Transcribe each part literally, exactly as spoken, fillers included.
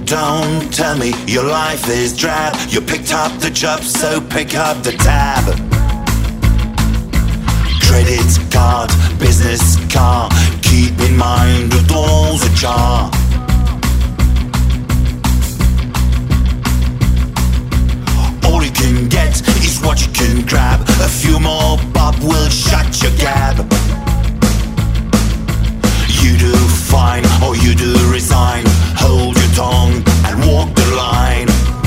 Don't tell me your life is drab. You picked up the job, so pick up the tab. Credit card, business car, keep in mind the door's ajar. All you can get is what you can grab. A few more bob will shut your gab. You do fine or you do resign. Hold your tongue and walk the line.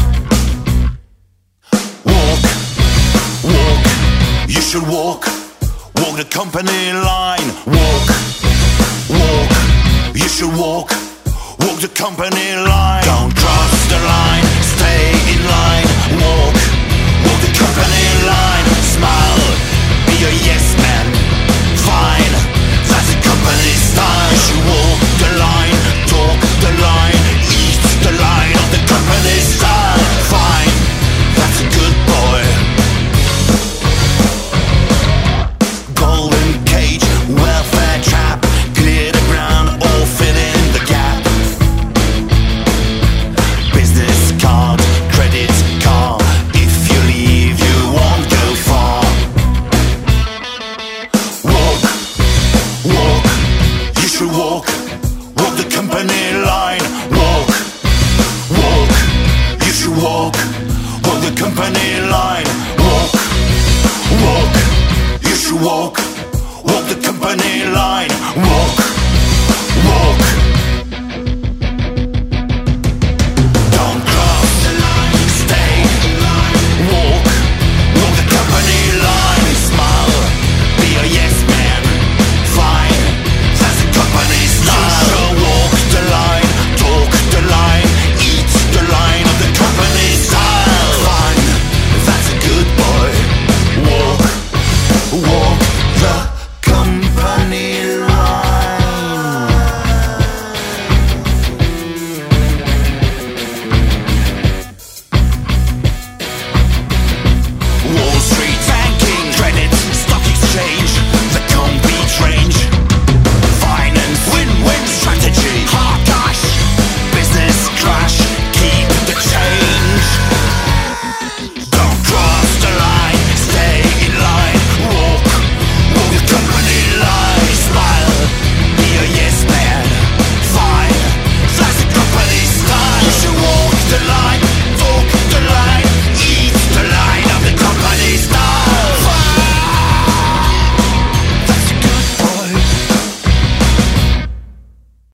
Walk, walk, you should walk. Walk the company line. Walk, walk, you should walk. Walk the company line. Don't cross the line, stay in line. Walk, walk the company line. Smile, be a yes man. Fine, that's the company style. You should walk the line, talk the line, eat the line of the company style. Fine, that's a good boy. Golden cage, welfare trap, clear the ground or fill in the gap. Business card, credit card, if you leave you won't go far. Walk, walk, you should walk. Walk the company line. Walk, walk, you should walk. Walk the company line. Walk, walk, you should walk. Walk the company line. Walk.